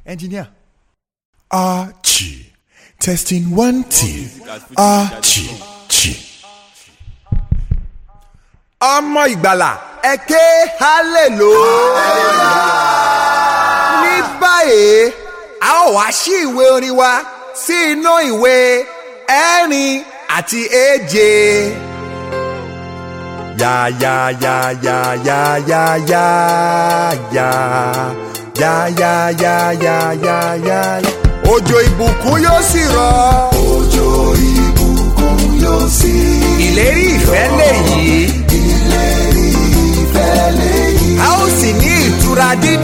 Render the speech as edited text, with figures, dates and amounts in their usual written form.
Engineer. Archie. Testing 1 2. Archie. Ọmọ ìgbàlà ẹ ké hallelujah. Ní báyìí a ó wá ṣí ìwé orin wa sí inú ìwé ẹ̀rin àti èje. Ya ya ya ya ya ya ya ya ya ya ya ya ya ya. Òjò ìbùkún yóò sì rọ̀. Òjò ìbùkún yóò sì rọ̀. Ìlérí ìfẹ́ lèyí. Ìlérí ìfẹ́ lèyí. A ó sì ní ìtura dídùn.